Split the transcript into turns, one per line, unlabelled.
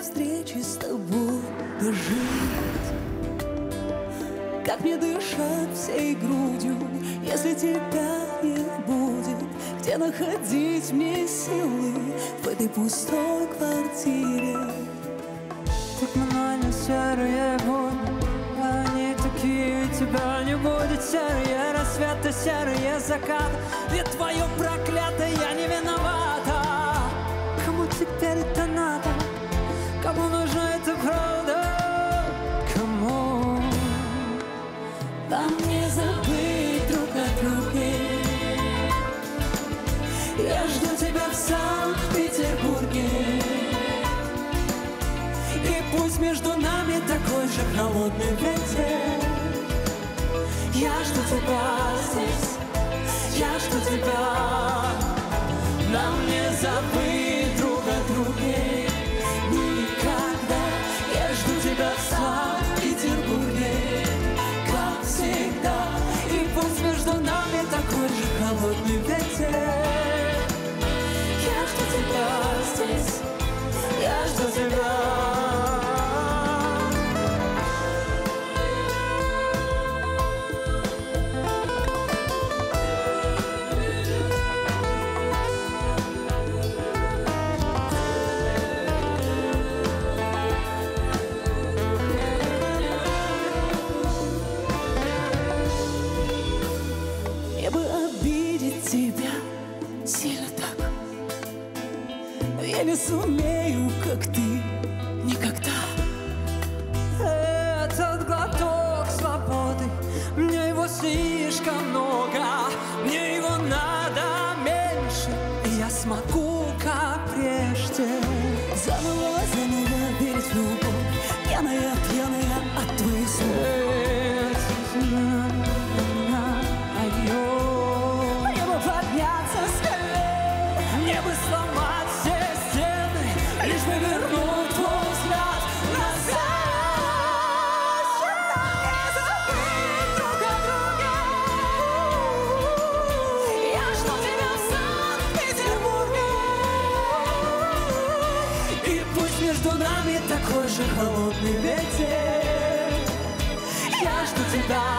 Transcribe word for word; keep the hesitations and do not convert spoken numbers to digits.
встречи с тобой дожить. Как мне дышать всей грудью, если тебя не будет? Где находить мне силы в этой пустой квартире?
Так банально серые будни, они такие, тебя не будет. Серые рассветы, серые закаты, ведь твое проклятое я не виновата. Кому теперь это надо? Кому нужна эта правда? Кому?
Нам не забыть друг о друге. Я жду тебя в Санкт-Петербурге. И пусть между нами такой же холодный ветер. Я жду тебя здесь, я жду тебя. Нам не забыть друг о друге никогда. Я жду тебя в Санкт-Петербурге, как всегда. И пусть между нами такой же холодный ветер. Я жду тебя здесь, я жду тебя. Я не сумею, как ты, никогда.
Этот глоток свободы, мне его слишком много, мне его надо меньше, и я смогу, как прежде.
Заново, заново верить в любовь, пьяная, пьяная от твоих слов. Мне бы подняться с колен,
мне бы сломать все стены, лишь бы вернуть твой взгляд назад.
Не забыть друг о друге. Я жду тебя в Санкт-Петербурге.
И пусть между нами такой же холодный ветер. Я жду тебя